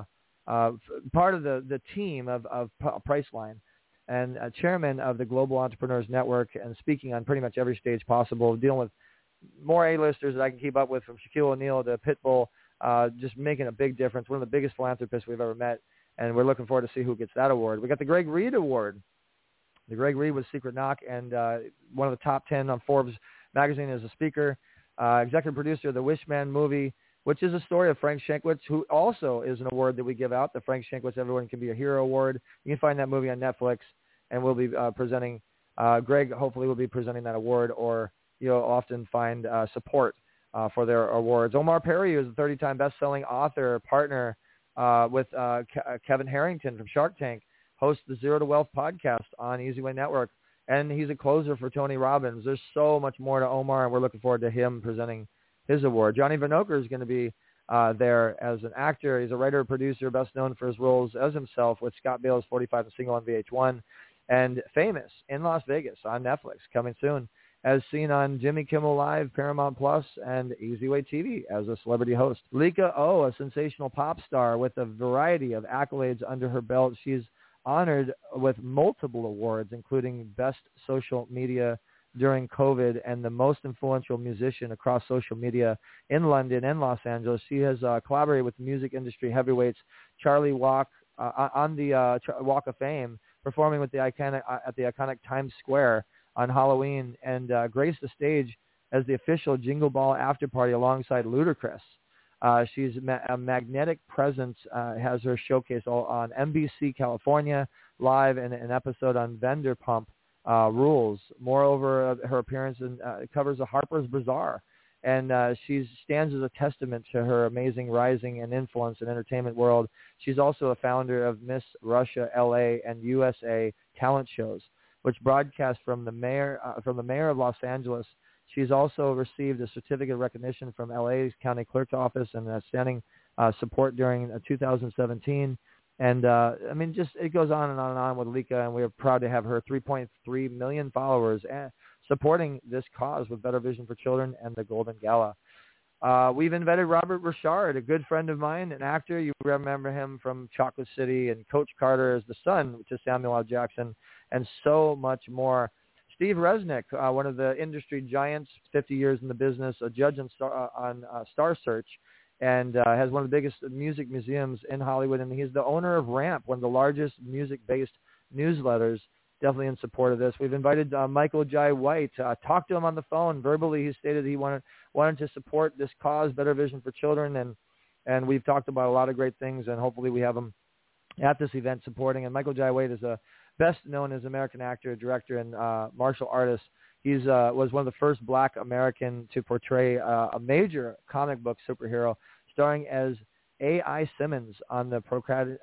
part of the team of Priceline, and chairman of the Global Entrepreneurs Network, and speaking on pretty much every stage possible, dealing with more A-listers that I can keep up with, from Shaquille O'Neal to Pitbull, just making a big difference. One of the biggest philanthropists we've ever met, and we're looking forward to see who gets that award. We got the Greg Reed Award. The Greg Reed was Secret Knock, and one of the top 10 on Forbes magazine as a speaker. Executive producer of the Wishman movie, which is a story of Frank Shankwitz, who also is an award that we give out, the Frank Shankwitz Everyone Can Be a Hero Award. You can find that movie on Netflix, and we'll be presenting, Greg hopefully will be presenting that award, or you'll often find support for their awards. Omar Perry is a 30-time best-selling author, partner with Kevin Harrington from Shark Tank, hosts the Zero to Wealth podcast on Easy Way Network, and he's a closer for Tony Robbins. There's so much more to Omar, and we're looking forward to him presenting his award. Johnny Vinokur is going to be there as an actor. He's a writer, producer, best known for his roles as himself with Scott Bale's 45 and Single on VH1, and Famous in Las Vegas on Netflix, coming soon, as seen on Jimmy Kimmel Live, Paramount Plus, and Easy Way TV as a celebrity host. Lika O, a sensational pop star with a variety of accolades under her belt. She's honored with multiple awards, including Best Social Media during COVID and the most influential musician across social media in London and Los Angeles. She has collaborated with music industry heavyweights Charlie Walk on the Walk of Fame, performing with at the iconic Times Square on Halloween, and graced the stage as the official Jingle Ball after party alongside Ludacris. She's a magnetic presence, has her showcase on NBC California Live, and an episode on Vanderpump Rules. Moreover, her appearance covers the Harper's Bazaar, and she stands as a testament to her amazing rising and influence in entertainment world. She's also a founder of Miss Russia LA and USA talent shows, which broadcast from the mayor of Los Angeles. She's also received a certificate of recognition from LA's County Clerk's Office and standing support during 2017. And just it goes on and on and on with Lika, and we are proud to have her 3.3 million followers supporting this cause with Better Vision for Children and the Golden Gala. We've invited Robert Richard, a good friend of mine, an actor. You remember him from Chocolate City and Coach Carter as the son to Samuel L. Jackson, and so much more. Steve Resnick, one of the industry giants, 50 years in the business, a judge on Star Search, and has one of the biggest music museums in Hollywood. And he's the owner of Ramp, one of the largest music-based newsletters, definitely in support of this. We've invited Michael Jai White. Talked to him on the phone. Verbally, he stated he wanted to support this cause, Better Vision for Children, and we've talked about a lot of great things, and hopefully we have him at this event supporting. And Michael Jai White is best known as American actor, director, and martial artist. He's was one of the first Black American to portray a major comic book superhero, starring as A.I. Simmons on the protagonist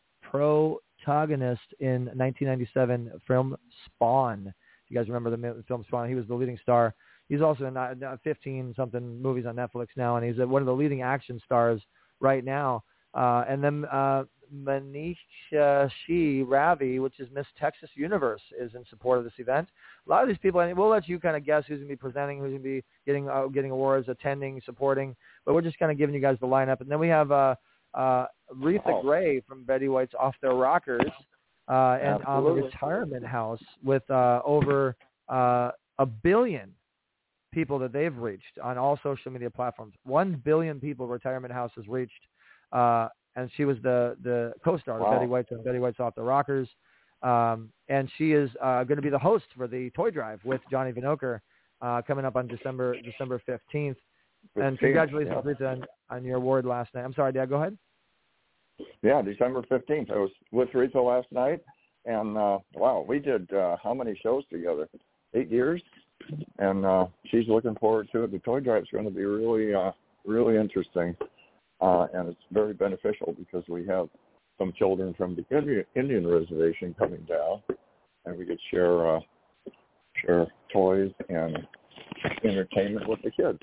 in 1997 film Spawn. If you guys remember the film Spawn, he was the leading star. He's also in 15-something movies on Netflix now, and he's one of the leading action stars right now. And then Manisha Ravi, which is Miss Texas Universe, is in support of this event. A lot of these people, and we'll let you kind of guess who's going to be presenting, who's going to be getting awards, attending, supporting, but we're just kind of giving you guys the lineup. And then we have Retha Gray from Betty White's Off Their Rockers, and on the Retirement House with over 1 billion people that they've reached on all social media platforms. 1 billion people Retirement House has reached. And she was the co-star of Betty White's on Betty White's Off the Rockers. And she is going to be the host for the toy drive with Johnny Vinokur coming up on December 15th. And congratulations, Rita, on your award last night. I'm sorry, Dad, go ahead. Yeah, December 15th. I was with Rita last night, and wow, we did how many shows together? 8 years? And she's looking forward to it. The toy drive is going to be really interesting. And it's very beneficial because we have some children from the Indian reservation coming down, and we could share toys and entertainment with the kids.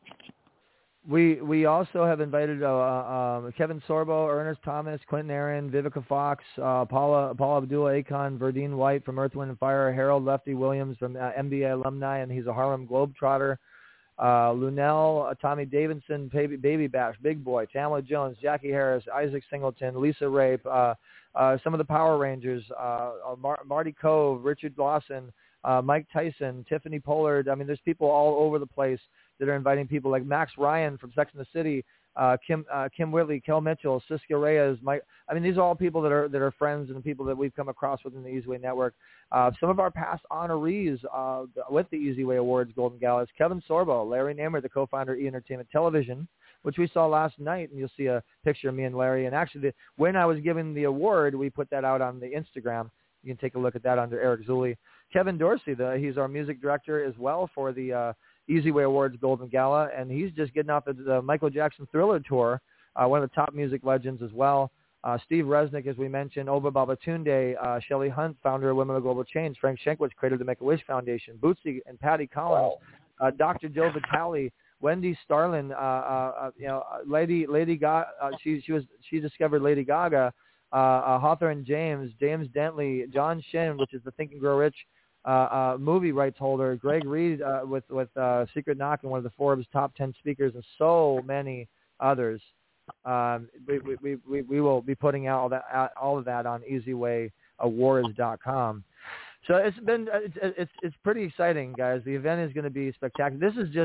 We also have invited Kevin Sorbo, Ernest Thomas, Quentin Aaron, Vivica Fox, Paula Abdullah Akon, Verdine White from Earth, Wind & Fire, Harold Lefty Williams from MBA alumni, and he's a Harlem Globetrotter. Lunel, Tommy Davidson, Baby Bash, Big Boy, Tamala Jones, Jackie Harris, Isaac Singleton, Lisa Rape, some of the Power Rangers, Marty Cove, Richard Lawson, Mike Tyson, Tiffany Pollard. I mean, there's people all over the place that are inviting people like Max Ryan from Sex and the City, Kim Whitley, Kel Mitchell, Siska Reyes. I mean, these are all people that are friends and people that we've come across within the Easy Way Network. Some of our past honorees with the Easy Way Awards Golden Gala is Kevin Sorbo, Larry Namer, the co-founder of E-Entertainment Television, which we saw last night, and you'll see a picture of me and Larry. And actually, when I was given the award, we put that out on the Instagram. You can take a look at that under Eric Zulli. Kevin Dorsey, he's our music director as well for the Easy Way Awards Golden Gala, and he's just getting off the Michael Jackson Thriller Tour, one of the top music legends as well. Steve Resnick, as we mentioned, Oba Babatunde, Shelley Hunt, founder of Women of Global Change, Frank Shankwitz, creator of the Make-A-Wish Foundation, Bootsy and Patty Collins, Dr. Joe Vitale, Wendy Starlin, Lady Gaga, she discovered Lady Gaga, Hawthorne James Dentley, John Shin, which is the Think and Grow Rich movie rights holder, Greg Reed with Secret Knock and one of the Forbes top 10 speakers, and so many others. We will be putting out all of that on EasyWayAwards.com. So it's pretty exciting, guys. The event is going to be spectacular. This is just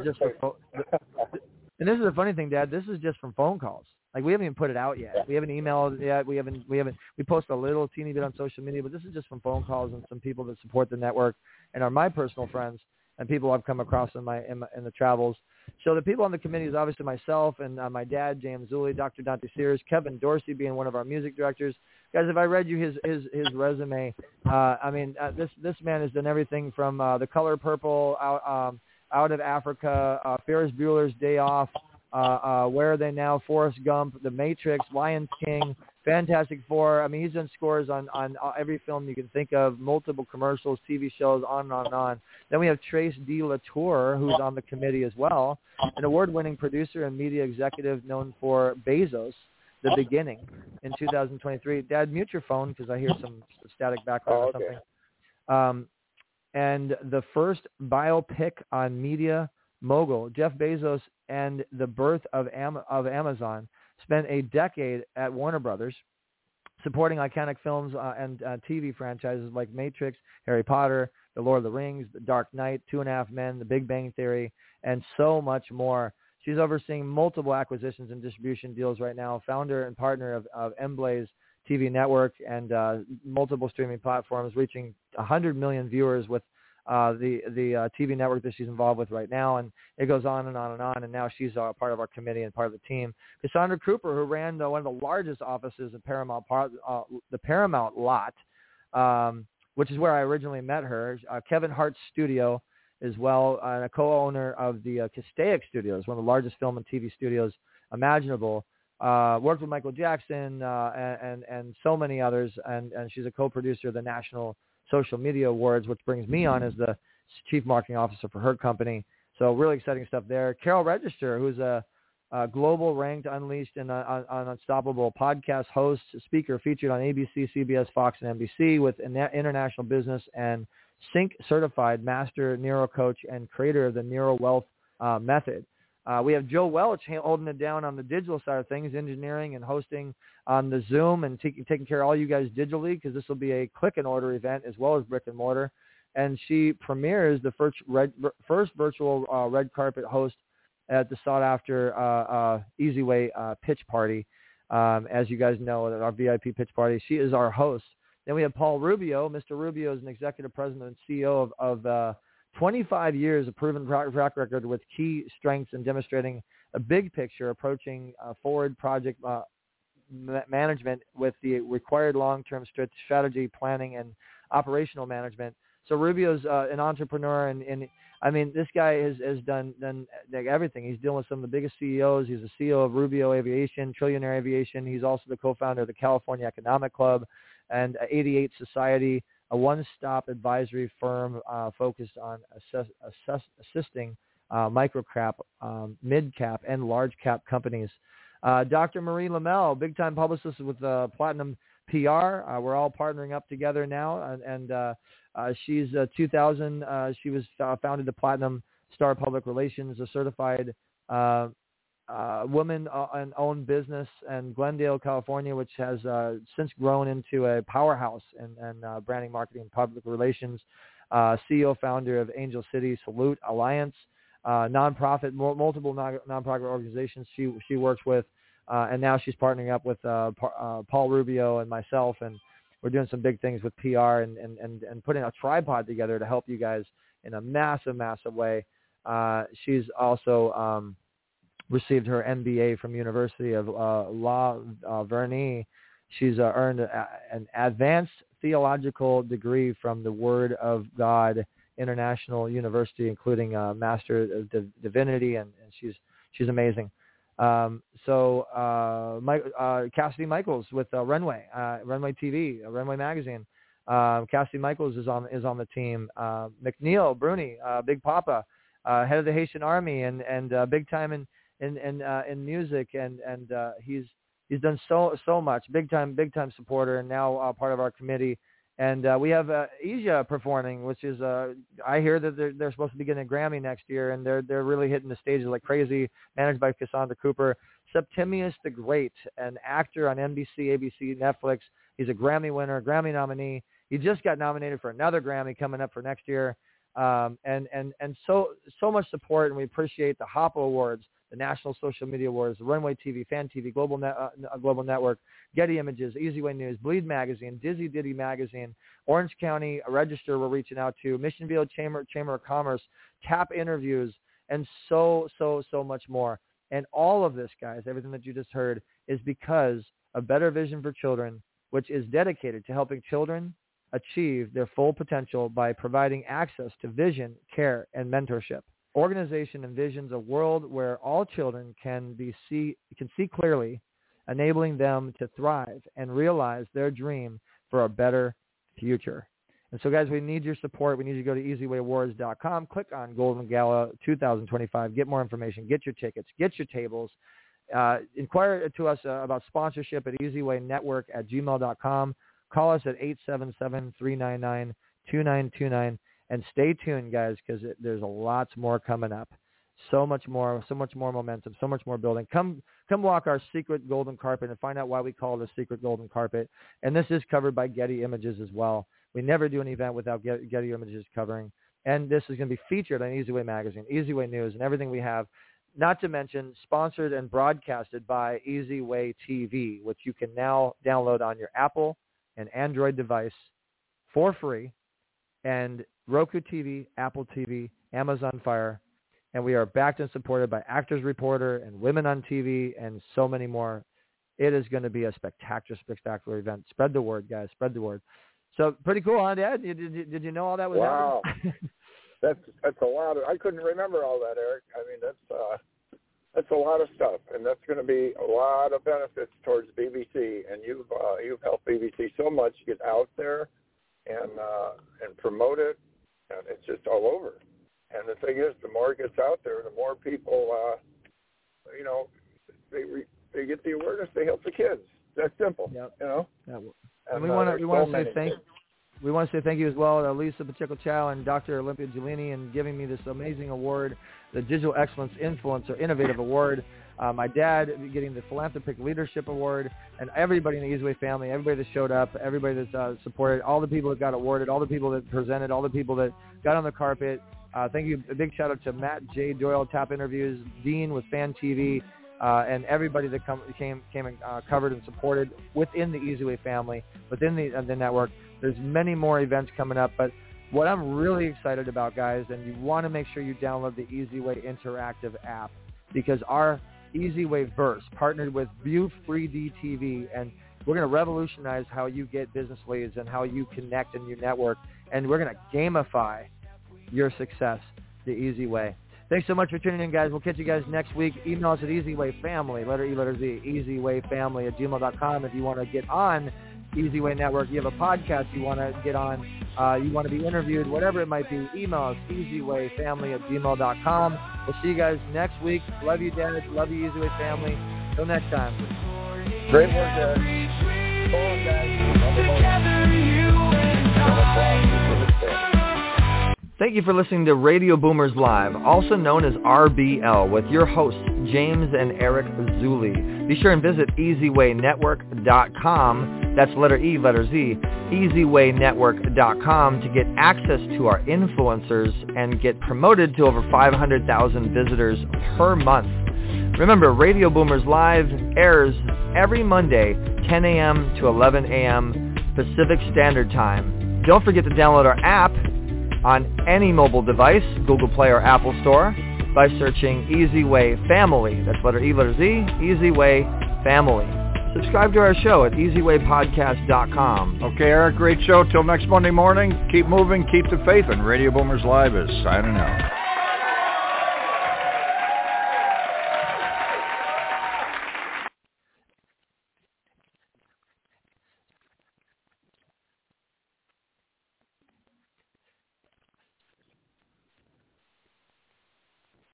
and this is the funny thing, Dad. This is just from phone calls. Like, we haven't even put it out yet. We haven't emailed yet. We post a little teeny bit on social media, but this is just from phone calls and some people that support the network and are my personal friends and people I've come across in the travels. So the people on the committee is obviously myself and my dad, James Zulli, Dr. Dante Sears, Kevin Dorsey being one of our music directors. Guys, if I read you his resume, this man has done everything from The Color Purple, Out of Africa, Ferris Bueller's Day Off, Where Are They Now, Forrest Gump, The Matrix, Lion King, Fantastic Four. I mean, he's done scores on every film you can think of, multiple commercials, TV shows, on and on and on. Then we have Trace D. Latour, who's on the committee as well, an award-winning producer and media executive known for Bezos, The Beginning, in 2023. Dad, mute your phone because I hear some static background or something. And the first biopic on media mogul, Jeff Bezos, and the birth of Amazon, spent a decade at Warner Brothers supporting iconic films and TV franchises like Matrix, Harry Potter, The Lord of the Rings, The Dark Knight, 2.5 Men, The Big Bang Theory, and so much more. She's overseeing multiple acquisitions and distribution deals right now, founder and partner of MBlaze TV network and multiple streaming platforms, reaching 100 million viewers with the TV network that she's involved with right now, and it goes on and on and on. And now she's part of our committee and part of the team. Cassandra Cooper, who ran one of the largest offices in Paramount, the Paramount lot, which is where I originally met her. Kevin Hart's studio as well, and a co-owner of the Castaic Studios, one of the largest film and TV studios imaginable. Worked with Michael Jackson and so many others, and she's a co-producer of the National Social Media Awards, which brings me on as the Chief Marketing Officer for her company. So really exciting stuff there. Carol Register, who's a global ranked, unleashed, and unstoppable podcast host, speaker featured on ABC, CBS, Fox, and NBC with international business and Sync certified master neuro coach and creator of the Neuro Wealth method. We have Joe Welch holding it down on the digital side of things, engineering and hosting on the Zoom and taking care of all you guys digitally, because this will be a click and order event as well as brick and mortar. And she premieres the first virtual red carpet host at the sought after Easy Way pitch party. As you guys know, at our VIP pitch party, she is our host. Then we have Paul Rubio. Mr. Rubio is an executive president and CEO of 25 years of proven track record with key strengths in demonstrating a big picture, approaching forward project management with the required long-term strategy, planning, and operational management. So Rubio's an entrepreneur, and I mean, this guy has done like everything. He's dealing with some of the biggest CEOs. He's the CEO of Rubio Aviation, Trillionaire Aviation. He's also the co-founder of the California Economic Club and 88 Society, a one-stop advisory firm focused on assisting micro-cap, mid-cap, and large-cap companies. Dr. Marie Lamel, big-time publicist with Platinum PR. We're all partnering up together now, and she's 2000. She was founded the Platinum Star Public Relations, a certified woman-owned business in Glendale, California, which has since grown into a powerhouse in branding, marketing, and public relations. CEO, founder of Angel City Salute Alliance, nonprofit, multiple nonprofit organizations she works with, and now she's partnering up with Paul Rubio and myself, and we're doing some big things with PR and putting a tripod together to help you guys in a massive way. She's also received her MBA from University of La Verney. She's earned an advanced theological degree from the Word of God International University, including a Master of Divinity, and she's amazing. Cassidy Michaels with Runway TV, Runway Magazine. Cassidy Michaels is on the team. McNeil Bruni, Big Papa, head of the Haitian Army, and big time in music, and he's done so much. Big time supporter, and now part of our committee. And we have Asia performing, which is I hear that they're supposed to be getting a Grammy next year, and they're really hitting the stages like crazy. Managed by Cassandra Cooper. Septimius the Great, an actor on NBC, ABC, Netflix. He's a Grammy winner, Grammy nominee. He just got nominated for another Grammy coming up for next year. And so much support, and we appreciate the HOPA Awards, the National Social Media Awards, the Runway TV, Fan TV, Global Network, Getty Images, Easy Way News, Bleed Magazine, Dizzy Diddy Magazine, Orange County Register we're reaching out to, Missionville Chamber of Commerce, TAP Interviews, and so much more. And all of this, guys, everything that you just heard, is because of Better Vision for Children, which is dedicated to helping children achieve their full potential by providing access to vision, care, and mentorship. Organization envisions a world where all children can see clearly, enabling them to thrive and realize their dream for a better future. And so, guys, we need your support. We need you to go to EasyWayAwards.com, click on Golden Gala 2025, get more information, get your tickets, get your tables. Inquire to us about sponsorship at EasyWayNetwork@gmail.com. Call us at 877-399-2929. And stay tuned, guys, because there's a lot more coming up. So much more momentum, so much more building. Come walk our secret golden carpet and find out why we call it a secret golden carpet. And this is covered by Getty Images as well. We never do an event without Getty Images covering. And this is going to be featured on Easy Way Magazine, Easy Way News, and everything we have. Not to mention sponsored and broadcasted by Easy Way TV, which you can now download on your Apple and Android device for free, and Roku TV, Apple TV, Amazon Fire. And we are backed and supported by Actors Reporter and Women on TV and so many more. It is going to be a spectacular event. Spread the word, guys. Spread the word. So pretty cool, huh, Dad? Did you know all that was happening? Wow. That's a lot of. I couldn't remember all that, Eric. I mean, that's a lot of stuff, and that's going to be a lot of benefits towards BBC. And you've helped BBC so much get out there and promote it, and it's just all over. And the thing is, the more it gets out there, the more people, they get the awareness. They help the kids. That's simple. Yep. You know. Yep. And we want to say thank you as well to Lisa Pacheco-Chow and Dr. Olympia Giuliani in giving me this amazing award, the Digital Excellence Influencer Innovative Award. My dad getting the Philanthropic Leadership Award, and everybody in the Easy Way family, everybody that showed up, everybody that's supported, all the people that got awarded, all the people that presented, all the people that got on the carpet. Thank you. A big shout out to Matt J. Doyle, Top Interviews, Dean with Fan TV, and everybody that came and covered and supported within the Easy Way family, within the network. There's many more events coming up, but what I'm really excited about, guys, and you want to make sure you download the Easy Way Interactive app, because our Easy Way Verse partnered with View 3D TV, and we're going to revolutionize how you get business leads and how you connect in your network, and we're going to gamify your success the Easy Way. Thanks so much for tuning in, guys. We'll catch you guys next week. Email us at easywayfamily, letter E, letter Z, easywayfamily@gmail.com if you want to get on Easy Way Network. You have a podcast you want to get on, you want to be interviewed, whatever it might be, email us, easywayfamily@gmail.com. We'll see you guys next week. Love you, Dad. Love you, Easy Way family. Till next time. Great work, Dad. Go on, guys. Thank you for listening to Radio Boomers Live, also known as RBL, with your hosts, James and Eric Zuli. Be sure and visit EasyWayNetwork.com, that's letter E, letter Z, EasyWayNetwork.com to get access to our influencers and get promoted to over 500,000 visitors per month. Remember, Radio Boomers Live airs every Monday, 10 a.m. to 11 a.m. Pacific Standard Time. Don't forget to download our app on any mobile device, Google Play or Apple Store, by searching Easy Way Family. That's letter E, letter Z, Easy Way Family. Subscribe to our show at easywaypodcast.com. Okay, Eric, great show. Till next Monday morning, keep moving, keep the faith, and Radio Boomers Live is signing out.